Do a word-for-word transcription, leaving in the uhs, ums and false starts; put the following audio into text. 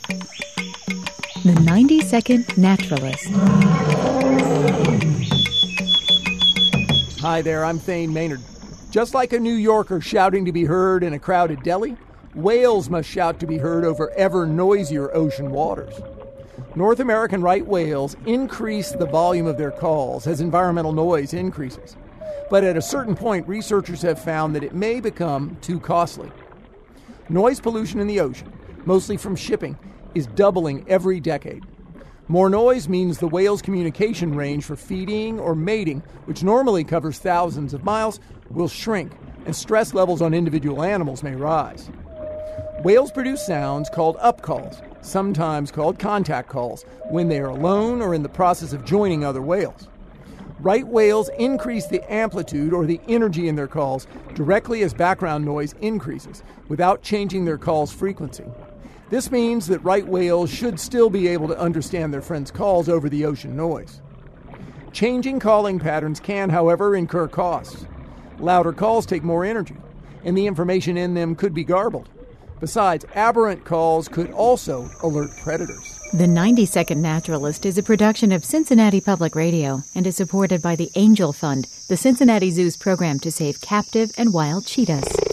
The ninety second Naturalist. Hi there, I'm Thane Maynard. Just like a New Yorker shouting to be heard in a crowded deli, whales must shout to be heard over ever noisier ocean waters. North American right whales increase the volume of their calls as environmental noise increases. But at a certain point, researchers have found that it may become too costly. Noise pollution in the ocean, mostly from shipping, is doubling every decade. More noise means the whale's communication range for feeding or mating, which normally covers thousands of miles, will shrink, and stress levels on individual animals may rise. Whales produce sounds called upcalls, sometimes called contact calls, when they are alone or in the process of joining other whales. Right whales increase the amplitude or the energy in their calls directly as background noise increases, without changing their call's frequency. This means that right whales should still be able to understand their friends' calls over the ocean noise. Changing calling patterns can, however, incur costs. Louder calls take more energy, and the information in them could be garbled. Besides, aberrant calls could also alert predators. The ninety second Naturalist is a production of Cincinnati Public Radio and is supported by the Angel Fund, the Cincinnati Zoo's program to save captive and wild cheetahs.